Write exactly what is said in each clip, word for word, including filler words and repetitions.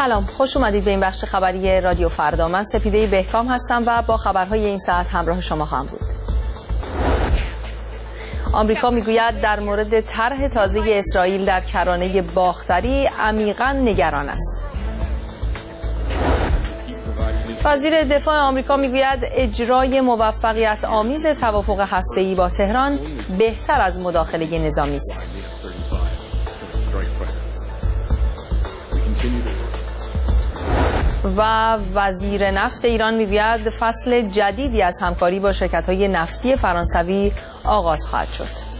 سلام، خوش اومدید به این بخش خبری رادیو فردا. من سپیده بهکام هستم و با خبرهای این ساعت همراه شما خواهم بود. آمریکا میگوید در مورد طرح تازه اسرائیل در کرانه باختری عمیقاً نگران است. وزیر دفاع آمریکا میگوید اجرای موفقیت آمیز توافق هسته‌ای با تهران بهتر از مداخله نظامی است. و وزیر نفت ایران میگوید فصل جدیدی از همکاری با شرکت‌های نفتی فرانسوی آغاز خواهد شد.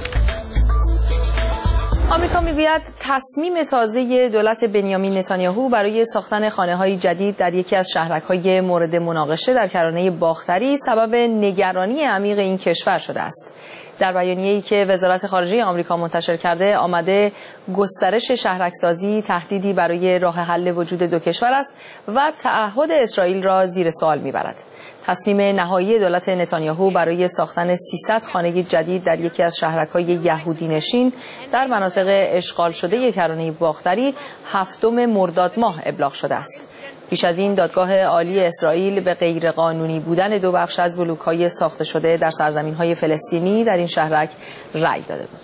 آمریکا میگوید تصمیم تازه دولت بنیامین نتانیاهو برای ساختن خانه‌های جدید در یکی از شهرک‌های مورد مناقشه در کرانه باختری سبب نگرانی عمیق این کشور شده است. در بیانیه‌ای که وزارت خارجه آمریکا منتشر کرده آمده گسترش شهرک‌سازی تهدیدی برای راه حل وجود دو کشور است و تعهد اسرائیل را زیر سوال می‌برد. تصمیم نهایی دولت نتانیاهو برای ساختن سیصد خانه جدید در یکی از شهرک‌های یهودی نشین در مناطق اشغال شده کرانه باختری هفتم مرداد ماه ابلاغ شده است. پیش از این دادگاه عالی اسرائیل به غیرقانونی بودن دو بخش از بلوک‌های ساخته شده در سرزمین‌های فلسطینی در این شهرک رأی داده بود.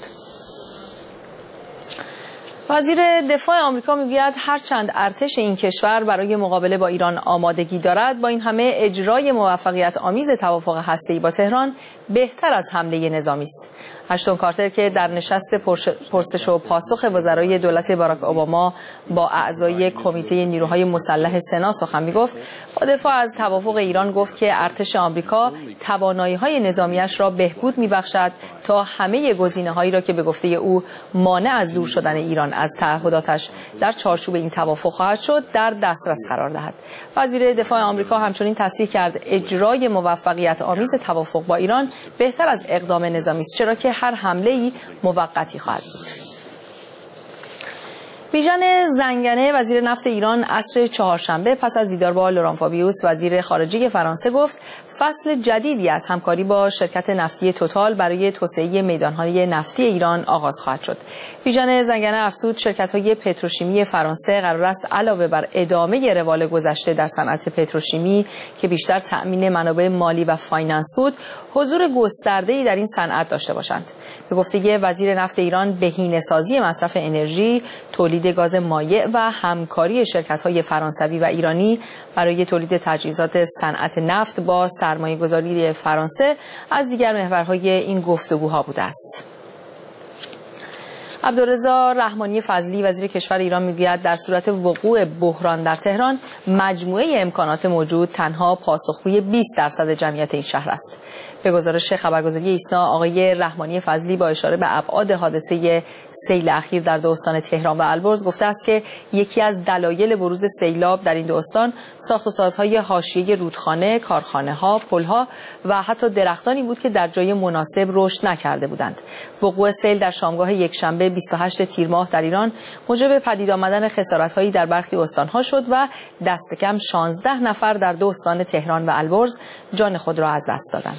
وزیر دفاع آمریکا میگوید هرچند ارتش این کشور برای مقابله با ایران آمادگی دارد، با این همه اجرای موفقیت آمیز توافق هسته‌ای با تهران بهتر از حمله نظامی است. اشتون کارتر که در نشست پرسش و پاسخ وزرای دولت باراک اوباما با اعضای کمیته نیروهای مسلح سنا سخن می‌گفت، با دفاع از توافق ایران گفت که ارتش آمریکا توانایی‌های نظامی‌اش را بهبود می‌بخشد تا همه گزینه‌هایی را که به گفته او مانع از دور شدن ایران از تعهداتش در چارچوب این توافق خواهد شد در دسترس قرار دهد. وزیر دفاع آمریکا همچنین تصریح کرد اجرای موفقیت آمیز توافق با ایران بهتر از اقدام نظامی است، چرا که هر حمله‌ای موقتی خواهد بود. بیژن زنگنه وزیر نفت ایران عصر چهارشنبه پس از دیدار با لوران فابیوس وزیر خارجه فرانسه گفت فصل جدیدی از همکاری با شرکت نفتی توتال برای توسعه میدانهای نفتی ایران آغاز خواهد شد. بیژن زنگنه افزود شرکت‌های پتروشیمی فرانسه قرار است علاوه بر ادامه روال گذشته در صنعت پتروشیمی که بیشتر تأمین منابع مالی و فایننس بود، حضور گسترده‌ای در این صنعت داشته باشند. به گفته وزیر نفت ایران بهینه‌سازی مصرف انرژی، تولید گاز مایع و همکاری شرکت‌های فرانسوی و ایرانی برای تولید تجهیزات صنعت نفت با سرمایه‌گذاری فرانسه از دیگر محورهای این گفتگوها بوده است. عبدالرضا رحمانی فضلی وزیر کشور ایران میگوید در صورت وقوع بحران در تهران مجموعه امکانات موجود تنها پاسخگوی بیست درصد جمعیت این شهر است. به گزارش خبرگزاری ایسنا آقای رحمانی فضلی با اشاره به ابعاد حادثه سیل اخیر در دو استان تهران و البرز گفته است که یکی از دلایل بروز سیلاب در این دو استان ساخت و سازهای حاشیه رودخانه، کارخانه‌ها، پل‌ها و حتی درختانی بود که در جای مناسب رشد نکرده بودند. وقوع سیل در شامگاه یکشنبه بیست و هشتم تیر ماه در ایران موجب پدید آمدن خسارت‌هایی در برخی استان‌ها شد و دست کم شانزده نفر در دو استان تهران و البرز جان خود را از دست دادند.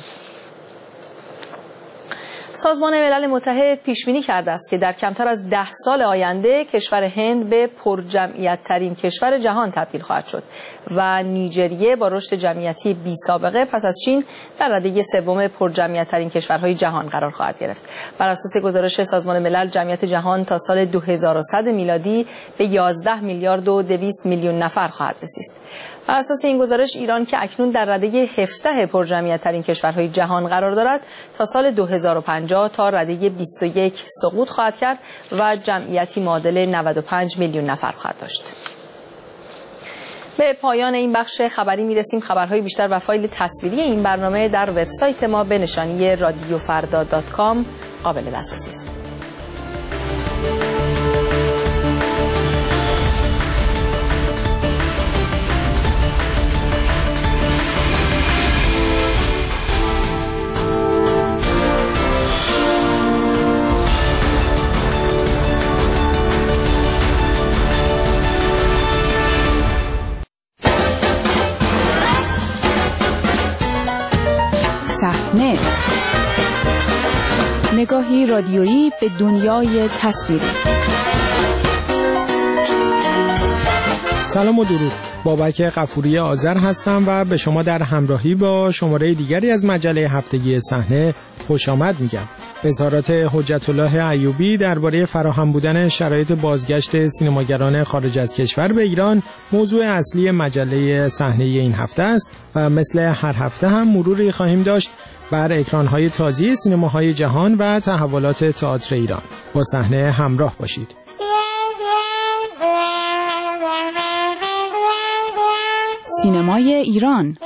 سازمان ملل متحد پیش بینی کرده است که در کمتر از ده سال آینده کشور هند به پرجمعیت ترین کشور جهان تبدیل خواهد شد و نیجریه با رشد جمعیتی بی سابقه پس از چین در رده سوم پرجمعیت ترین کشورهای جهان قرار خواهد گرفت. بر اساس گزارش سازمان ملل جمعیت جهان تا سال دو هزار و صد میلادی به یازده میلیارد و دویست میلیون نفر خواهد رسید. بر اساس این گزارش ایران که اکنون در رده هفده پرجمعیت ترین کشورهای جهان قرار دارد تا سال دو هزار و پنجاه تا رده بیست و یک سقوط خواهد کرد و جمعیتی معادل نود و پنج میلیون نفر خواهد داشت. به پایان این بخش خبری میرسیم. خبرهای بیشتر و فایل تصویری این برنامه در وبسایت ما به نشانی رادیو فردا دات کام قابل دسترسی است. نگاهی رادیویی به دنیای تصویری. سلام و درود. بابک غفوری آذر هستم و به شما در همراهی با شماره دیگری از مجله هفتگی صحنه خوش آمد میگم. اظهارات حجت الله ایوبی درباره فراهم بودن شرایط بازگشت سینماگران خارج از کشور به ایران موضوع اصلی مجله صحنه این هفته است و مثل هر هفته هم مروری خواهیم داشت بر اکران‌های تازی سینماهای جهان و تحولات تئاتر ایران. با صحنه همراه باشید. سینمای ایران.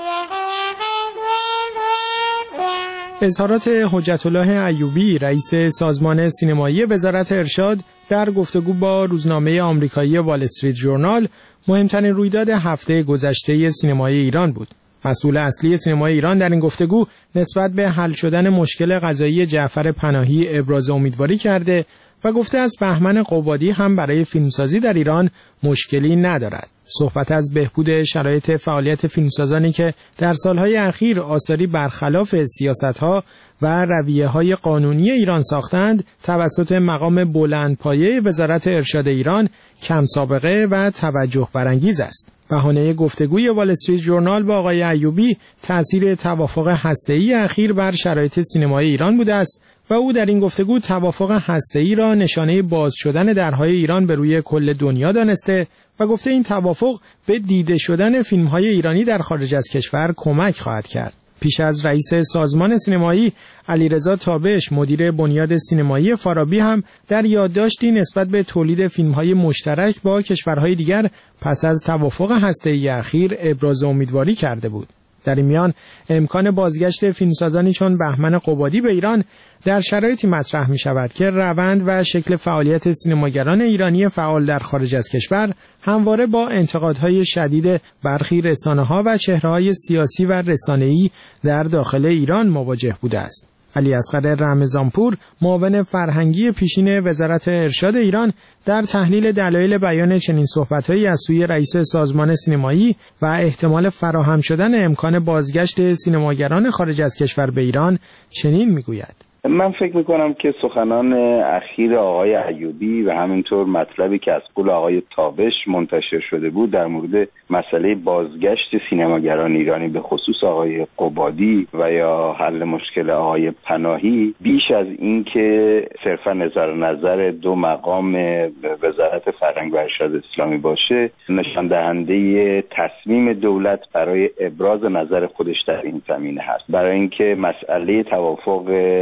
اظهارات حجت الله ایوبی رئیس سازمان سینمایی وزارت ارشاد در گفتگو با روزنامه آمریکایی وال استریت ژورنال مهمترین رویداد هفته گذشته سینمای ایران بود. مسئول اصلی سینمای ایران در این گفتگو نسبت به حل شدن مشکل قضایی جعفر پناهی ابراز امیدواری کرده و گفته از بهمن قبادی هم برای فیلمسازی در ایران مشکلی ندارد. صحبت از بهبود شرایط فعالیت فیلمسازانی که در سالهای اخیر آثاری برخلاف سیاست‌ها و رویه‌های قانونی ایران ساختند توسط مقام بلندپایه وزارت ارشاد ایران کم سابقه و توجه برانگیز است. بهانه گفتگوی وال استریت ژورنال با آقای ایوبی تأثیر توافق هسته‌ای اخیر بر شرایط سینمای ایران بوده است و او در این گفتگو توافق هسته‌ای را نشانه باز شدن درهای ایران به روی کل دنیا دانسته و گفته این توافق به دیده شدن فیلم‌های ایرانی در خارج از کشور کمک خواهد کرد. پیش از رئیس سازمان سینمایی علیرضا تابش، مدیر بنیاد سینمایی فارابی هم در یادداشتی نسبت به تولید فیلم‌های مشترک با کشورهای دیگر پس از توافق هسته‌ای اخیر ابراز امیدواری کرده بود. در این میان امکان بازگشت فیلمسازانی چون بهمن قبادی به ایران در شرایطی مطرح می شود که روند و شکل فعالیت سینماگران ایرانی فعال در خارج از کشور همواره با انتقادهای شدید برخی رسانه‌ها و چهره‌های سیاسی و رسانه‌ای در داخل ایران مواجه بوده است. علی اصغر رمضانپور، معاون فرهنگی پیشین وزارت ارشاد ایران، در تحلیل دلایل بیان چنین صحبت‌هایی از سوی رئیس سازمان سینمایی و احتمال فراهم شدن امکان بازگشت سینماگران خارج از کشور به ایران چنین می‌گوید: من فکر میکنم که سخنان اخیر آقای ایوبی و همینطور مطلبی که از قول آقای تابش منتشر شده بود در مورد مسئله بازگشت سینماگران ایرانی به خصوص آقای قبادی و یا حل مشکل آقای پناهی بیش از این که صرفا نظر نظر دو مقام وزارت فرهنگ و ارشاد اسلامی باشه، نشان دهنده تصمیم دولت برای ابراز نظر خودش در این زمینه هست. برای اینکه مسئله توافق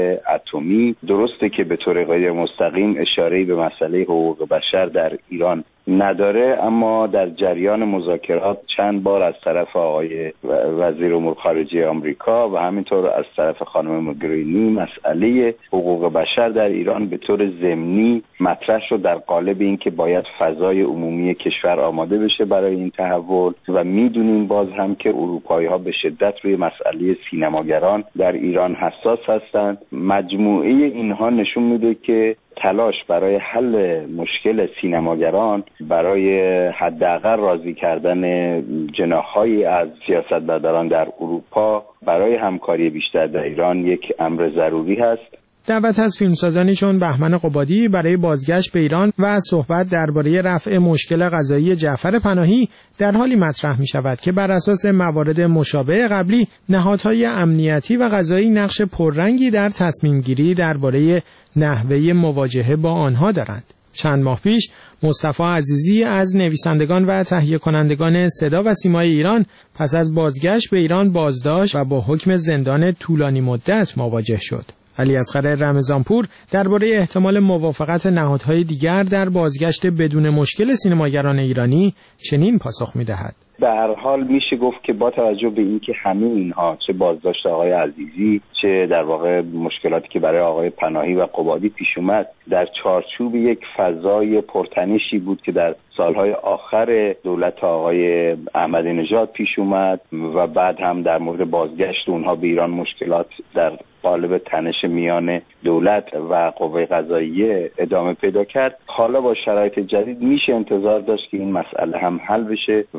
اتمی درسته که به طور غیر مستقیم اشاره‌ای به مسئله حقوق بشر در ایران نداره، اما در جریان مذاکرات چند بار از طرف آقای وزیر امور خارجه آمریکا و همینطور از طرف خانم موگرینی مسئله حقوق بشر در ایران به طور ضمنی مطرح شد در قالب اینکه باید فضای عمومی کشور آماده بشه برای این تحول و میدونیم باز هم که اروپایی‌ها به شدت روی مسئله سینماگران در ایران حساس هستند. مجموعه اینها نشون میده که تلاش برای حل مشکل سینماگران برای حداقل راضی کردن جناح‌هایی از سیاستمداران در اروپا برای همکاری بیشتر در ایران یک امر ضروری هست. دعوت از فیلمسازانی چون بهمن قبادی برای بازگشت به ایران و صحبت درباره رفع مشکل قضایی جعفر پناهی در حالی مطرح می شود که بر اساس موارد مشابه قبلی نهادهای امنیتی و قضایی نقش پررنگی در تصمیم گیری درباره نحوه مواجهه با آنها دارند. چند ماه پیش مصطفی عزیزی از نویسندگان و تهیه کنندگان صدا و سیمای ایران پس از بازگشت به ایران بازداشت و با حکم زندان طولانی مدت مواجه شد. علی اصغر رمضانپور درباره احتمال موافقت نهادهای دیگر در بازگشت بدون مشکل سینماگران ایرانی چنین پاسخ می‌دهد: به هر حال میشه گفت که با توجه به اینکه همه اینها، چه بازداشت آقای عزیزی، چه در واقع مشکلاتی که برای آقای پناهی و قبادی پیش اومد، در چارچوب یک فضای پرتنشی بود که در سالهای آخر دولت آقای احمدی نژاد پیش اومد و بعد هم در مورد بازگشت اونها به ایران مشکلات در قالب تنش میان دولت و قوه قضاییه ادامه پیدا کرد. حالا با شرایط جدید میشه انتظار داشت که این مسئله هم حل بشه و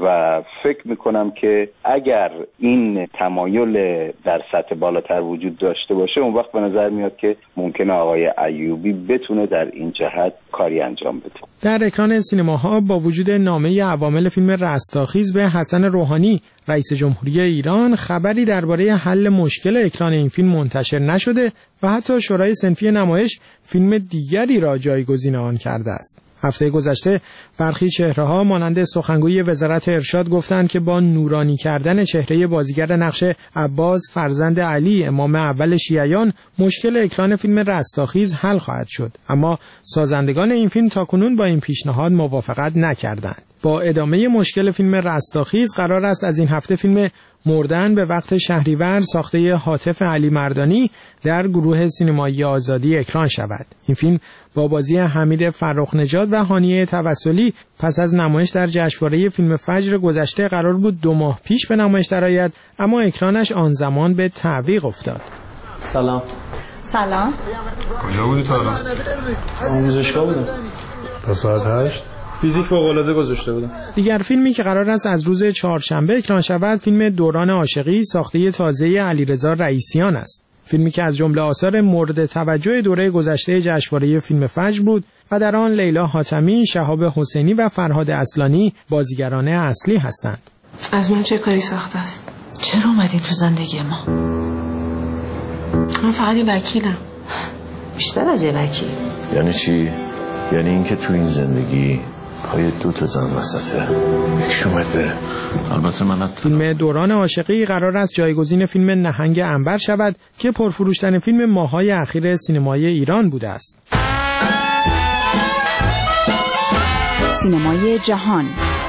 فکر میکنم که اگر این تمایل در سطح بالاتر وجود داشته باشه اون وقت به نظر میاد که ممکنه آقای ایوبی بتونه در این جهت کاری انجام بده. در اکران سینماها با وجود نامه عوامل فیلم رستاخیز به حسن روحانی رئیس جمهوری ایران خبری درباره حل مشکل اکران این فیلم منتشر نشده و حتی شورای صنفی نمایش فیلم دیگری را جایگزین آن کرده است. هفته گذشته برخی چهره‌ها مانند سخنگوی وزارت ارشاد گفتند که با نورانی کردن چهره بازیگر نقش عباس فرزند علی امام اول شیعیان مشکل اکران فیلم رستاخیز حل خواهد شد، اما سازندگان این فیلم تاکنون با این پیشنهاد موافقت نکردند. با ادامه مشکل فیلم رستاخیز قرار است از این هفته فیلم مردن به وقت شهریور ساخته حاتف علی مردانی در گروه سینمایی آزادی اکران شود. این فیلم با بازی حمید فرخ نژاد و هانیه توسلی پس از نمایش در جشنواره فیلم فجر گذشته قرار بود دو ماه پیش به نمایش درآید، اما اکرانش آن زمان به تعویق افتاد. سلام. سلام. کجا بودی تا الان؟ آموزشگاه بودم. تا ساعت هشت؟ فیزیک فوق‌العاده گذاشته بودم. دیگر فیلمی که قرار است از روز چهارشنبه اکران شود فیلم دوران عاشقی ساخته تازه علیرضا رئیسیان است. فیلمی که از جمله آثار مورد توجه دوره گذشته جشنواره فیلم فجر بود و در آن لیلا حاتمی، شهاب حسینی و فرهاد اصلانی بازیگران اصلی هستند. از من چه کاری ساخته است؟ چرا اومدین تو زندگی ما؟ من فقط یه وکیلم. بیشتر از یه وکیل. یعنی چی؟ یعنی اینکه تو این زندگی پای دو تا زن وسطه، یکیش اومد بره. البته من فیلم دوران عاشقی قرار است جایگزین فیلم نهنگ عنبر شود که پرفروشترین فیلم ماه‌های اخیر سینمای ایران بوده است. سینمای جهان.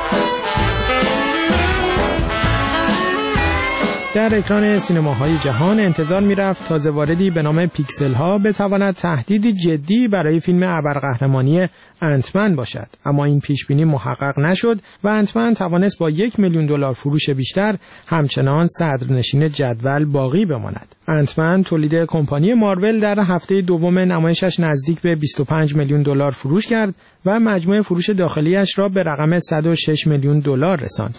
در اکران سینماهای جهان انتظار می‌رفت تازه واردی به نام پیکسل ها بتواند تهدیدی جدی برای فیلم ابرقهرمانی انتمن باشد، اما این پیشبینی محقق نشد و انتمن توانست با یک میلیون دلار فروش بیشتر همچنان صدرنشین جدول باقی بماند. انتمن تولید کمپانی مارول در هفته دوم نمایشش نزدیک به بیست و پنج میلیون دلار فروش کرد و مجموع فروش داخلیش را به رقم صد و شش میلیون دلار رساند.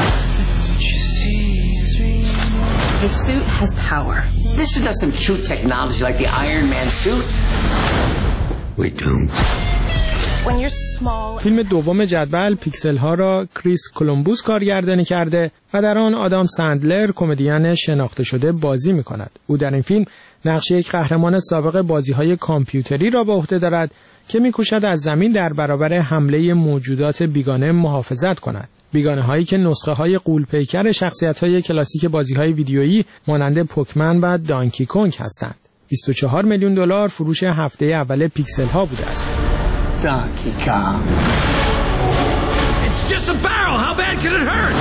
The suit has power. This doesn't shoot technology like the Iron Man suit. We do. When you're small. فیلم دوم جدول پیکسل ها را کریس کولومبوس کارگردانی کرده و در آن آدام سندلر کمدین شناخته شده بازی می کند. او در این فیلم نقش یک قهرمان سابق بازی‌های کامپیوتری را به عهده دارد که می‌کوشد از زمین در برابر حمله موجودات بیگانه محافظت کند. بیگانه هایی که نسخه های غول‌پیکر شخصیت های کلاسیک بازی های ویدیویی مانند پوکمن و دانکی کونگ هستند. بیست و چهار میلیون دلار فروش هفته اول پیکسل ها بوده است. Donkey Kong. It's just a barrel. How bad can it hurt?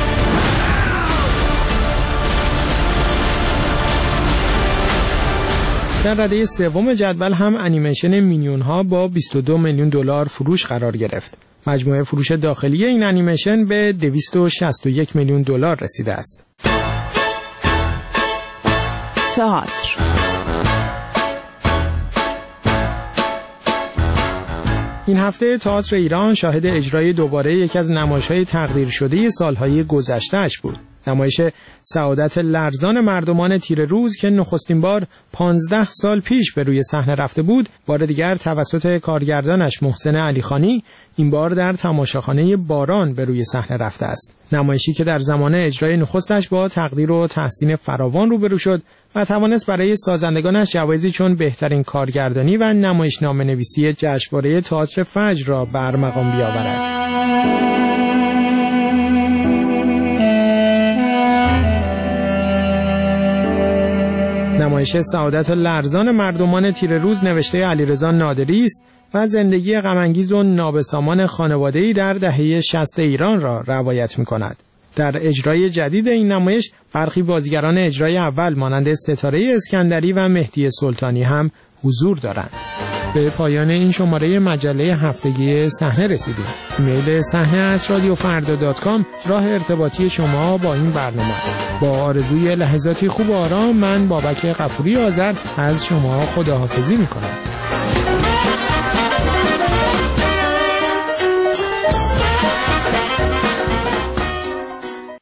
در رده سوم جدول هم انیمیشن مینیون ها با بیست و دو میلیون دلار فروش قرار گرفت. مجموع فروش داخلی این انیمیشن به دویست و شصت و یک میلیون دلار رسیده است. تئاتر. این هفته تئاتر ایران شاهد اجرای دوباره یکی از نمایش‌های تقدیر شده سالهای گذشته‌اش بود. نمایش سعادت لرزان مردمان تیره روز که نخستین بار پانزده سال پیش به روی صحنه رفته بود، بار دیگر توسط کارگردانش محسن علیخانی این بار در تماشاخانه باران به روی صحنه رفته است. نمایشی که در زمان اجرای نخستش با تقدیر و تحسین فراوان روبرو شد و توانست برای سازندگانش جوایزی چون بهترین کارگردانی و نمایشنامه‌نویسی جشنواره تئاتر فجر را بر مقام بیاورد. نمایش سعادت لرزان مردمان تیره روز نوشته علیرضا نادری است و زندگی غم‌انگیز و نابسامان خانواده‌ای در دهه شصت ایران را روایت می‌کند. در اجرای جدید این نمایش برخی بازیگران اجرای اول مانند ستاره اسکندری و مهدی سلطانی هم حضور دارند. به پایان این شماره مجله هفتگی صحنه رسیدیم. ایمیل صحنه ات رادیو فردا دات کام راه ارتباطی شما با این برنامه است. با آرزوی لحظاتی خوب و آرام، من بابک غفوری آذر از شما خداحافظی می‌کنم.